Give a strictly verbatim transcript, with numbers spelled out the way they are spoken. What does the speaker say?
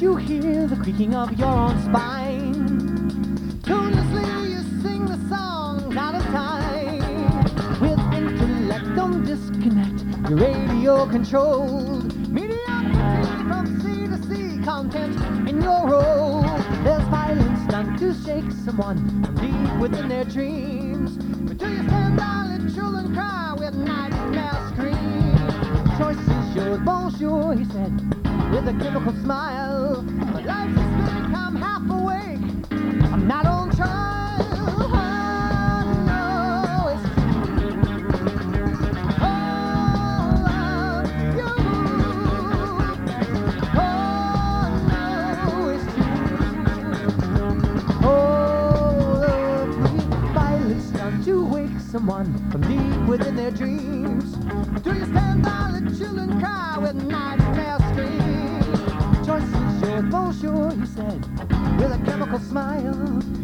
you hear the creaking of your own spine. Tunelessly you sing the songs out of time. With intellect don't disconnect, your radio controlled. Mediocrity from sea to sea, content in your role. There's violence done to shake someone from deep within their dreams. But do you stand by, let children cry with nightmare scream? Choice is yours, bonjour, he said, with a chemical smile. But life's a spirit, I'm half awake, I'm not on trial. Oh, no, it's all of you. Oh, no, it's true. All of me. Violence done to wake someone from deep within their dreams. Do you stand by, let children cry with nightmare screams? Choice is yours, bonjour, he said, with a chemical smile.